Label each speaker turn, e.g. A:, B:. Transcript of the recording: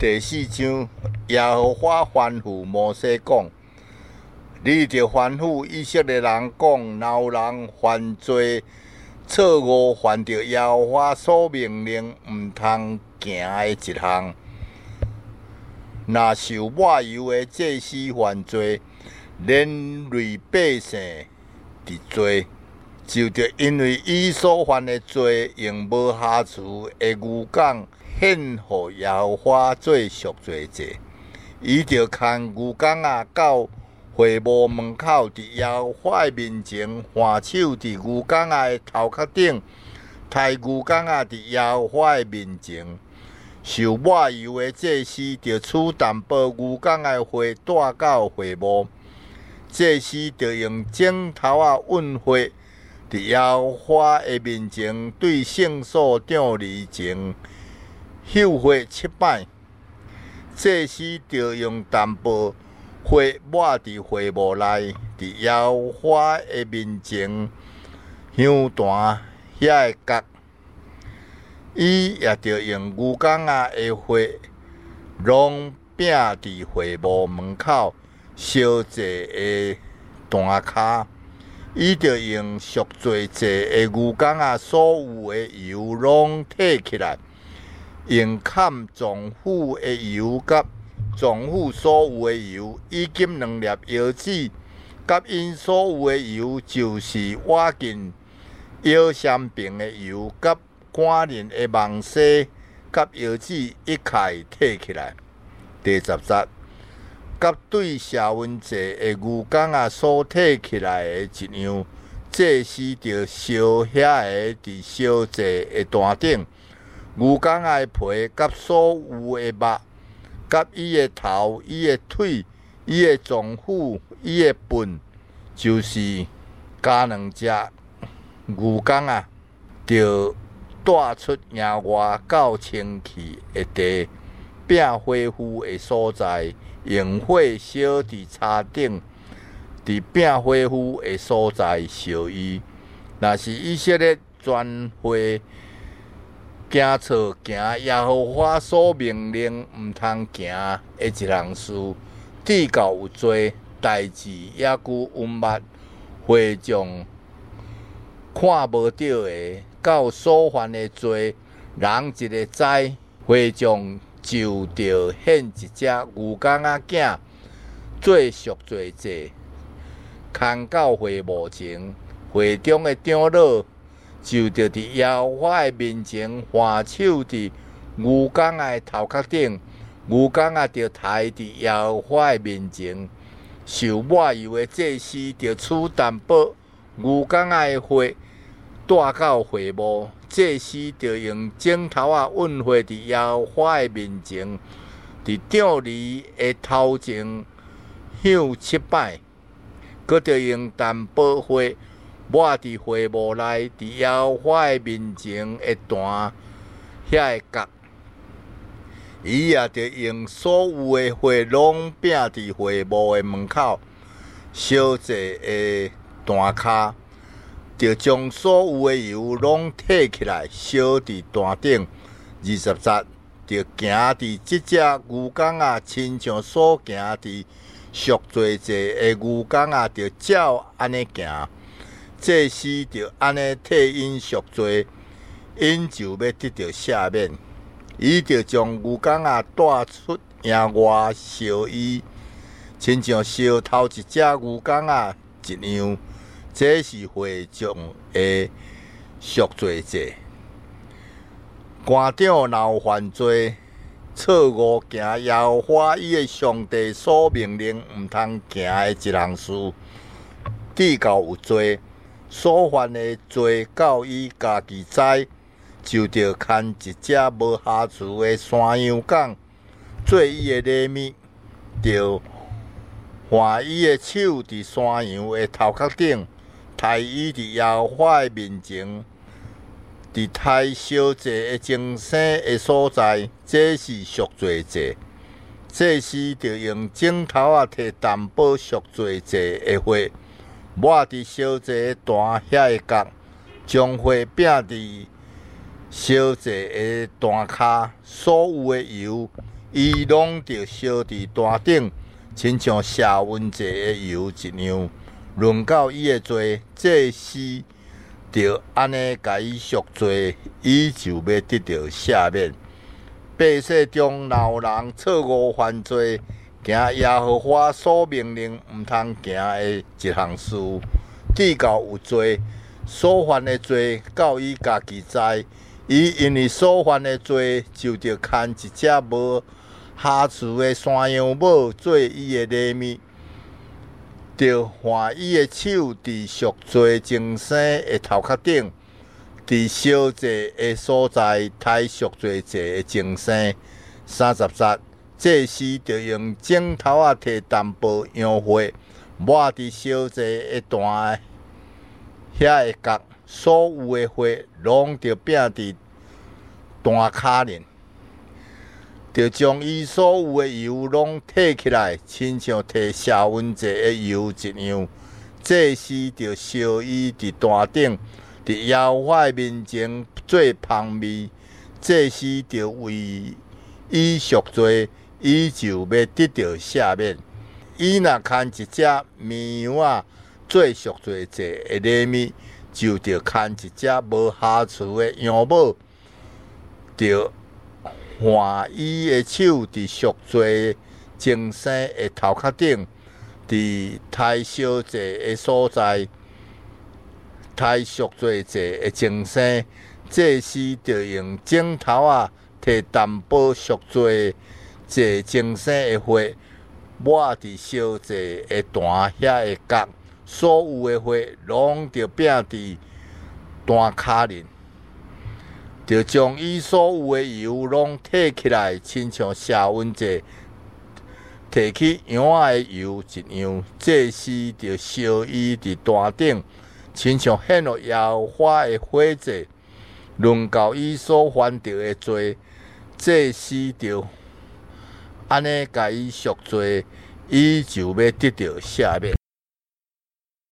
A: 第四章，耶和华吩咐摩西讲：你着吩咐以色列人讲，若有人犯罪、错误犯着耶和华所命令毋通行的一项，若受抹油的祭司犯罪，连累百姓的罪，就着因为伊所犯的罪，用无瑕疵的牛犅献予耶和华做赎罪祭。伊着牵牛犅到会幕门口，伫耶和华的面前，换手伫牛犅的头壳顶，抬牛犅伫耶和华的面前。受抹油的祭司着取淡薄牛犅的血带到会幕，祭司着用指头运血伫耶和华的面前，对圣所长离前秀血7摆。祭司着用淡薄血抹伫会幕内，伫耶和华的面前香坛遐个角。伊也着用牛犅的血拢拼伫会幕门口烧祭的坛骹。伊着用赎罪祭的牛犅所有的油拢摕起来，用砍脏腑的油甲脏腑所有的油，以及2粒腰子，甲因所有的油，就是瓦镜腰闪柄的油，甲赶人的梦西，甲腰子一块摕起来。第10节，甲对社温祭的牛犅所摕起来的一样，祭司着烧遐个伫烧祭的坛顶。牛犅的皮甲所有的肉，甲伊的头、伊的腿、伊的脏腑、伊的粪，就是加2只牛犅着带出野外到清气的地，摒火妇的所在，用火烧伫柴顶，伫摒火妇的所在烧伊。若是以色列全会行错行耶和华所命令毋通行的一项事，至到有罪，代志也具稳密，会众看无到的，到所犯的罪，人一个知，会众就着献一只牛犅仔做赎罪祭，牵到会幕前。会中的长老就着伫耶和华的面前，换手伫牛犅的头壳顶，牛犅着抬伫耶和华的面前。受抹油的祭司着取淡薄牛犅的血带到会幕，祭司着用指头运血伫耶和华的面前，伫长离的头前响7摆，搁着用淡薄血抹伫会幕内，伫耶和华的面前的坛遐个角。伊也着用所有的血拢拼伫会幕的门口烧祭的坛骹，着将所有的油拢摕起来烧伫坛顶。20节，着行伫即只牛犅亲像所行伫赎罪祭的牛犅着照安尼行。祭司着安尼替因赎罪，因就要得到赦免。伊着将牛犅带出野外烧伊，亲像烧头一只牛犅一样。这是会众的赎罪祭。官长若有犯罪、错误行耶和华伊的上帝所命令毋通行的一项事，至到有罪，所犯的罪到伊家己知，就着牵一只无瑕疵的山羊犅做伊的礼物，着换伊的手伫山羊的头壳顶，抬伊伫耶和华的面前，伫抬烧祭的精生的所在，这是赎罪祭。祭司着用指头摕淡薄赎罪祭的血，抹伫烧祭的坛遐个角，将血摒伫烧祭的坛骹，所有的油伊拢着烧伫坛顶，亲像谢文济的油一样。论到伊的罪，祭司着安尼甲伊赎罪，伊就要得到赦免。百姓中老人错误犯罪，行耶和华所命令毋通行的一项事，至到有罪，所犯的罪到伊家己知。伊因为所犯的罪，就着牵一只无瑕疵的山羊母做伊的礼物，着换伊的手伫赎罪净身的头壳顶，伫烧祭的所在抬赎罪祭的净身。30节，祭司着用枕头摕淡薄羊血，抹伫烧祭的坛遐个角，所有的血拢着拼伫坛骹面，着将伊所有的油拢摕起来，亲像摕谢文济的油一样。祭司着烧伊伫坛顶，伫耶和华的面前做香味。祭司着为伊赎罪，伊就要得到赦免。伊若牵一只绵羊仔做赎罪祭的礼物，就着牵一只无瑕疵的羊母，着换伊的手伫赎罪净身的头壳顶，伫抬烧祭的所在抬赎罪祭的净身。祭司着用枕头摕淡薄赎罪祭净身的血，抹伫烧祭的坛遐个角，所有的血拢着拼伫坛骹面，着将伊所有的油拢摕起来，亲像谢文济摕起羊仔的油一样。祭司着烧伊伫坛顶，亲像献予耶和华的火祭。论到伊所犯着的罪，祭司着安尼甲伊赎罪，伊就要得到赦免。